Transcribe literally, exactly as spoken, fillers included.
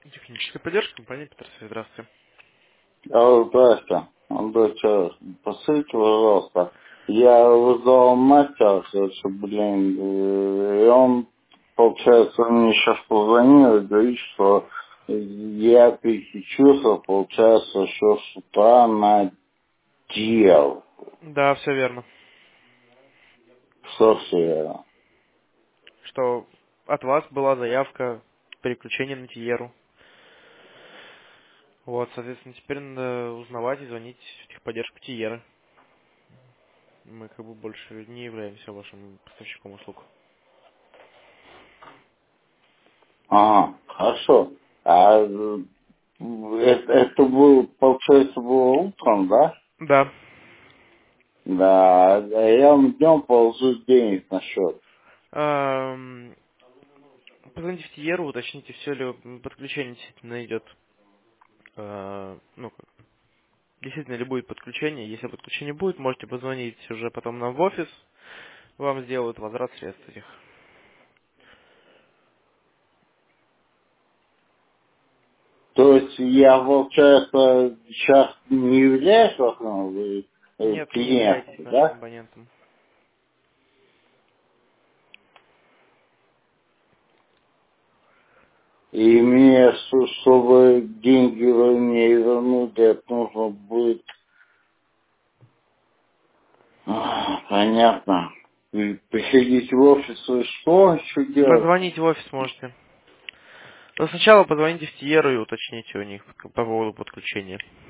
Техническая поддержка компании Петерсовет. Здравствуйте. Алло, здрасте. Доча, посмотрите, пожалуйста. Я вызвал мастера, короче, блин, э, и он, получается, мне сейчас позвонил и говорит, что я переключился, получается, еще с утра на дел. Да, все верно. Что все? Что от вас была заявка переключения на Тиеру. Вот, соответственно, теперь надо узнавать и звонить в техподдержку Тиеры. Мы как бы больше не являемся вашим поставщиком услуг. Ага, хорошо. А э, это, это было, получается, было утром, да? Да. Да, а я вам днем положу денег на счет. Ам, Позвоните в Тиеру, уточните, все ли подключение действительно идет. а, Ну, как, действительно ли будет подключение. Если подключение будет, можете позвонить уже потом нам в офис. Вам сделают возврат средств этих. То есть я, получается, сейчас не являюсь вашим э, э, Нет, не являйтесь клиентом, нашим да? абонентом. И мне, с- чтобы деньги вы мне вернули, это нужно будет... А, понятно. И приходить в офис, и что еще делать? Позвонить в офис можете. Но сначала позвоните в Тиеру и уточните у них по поводу подключения.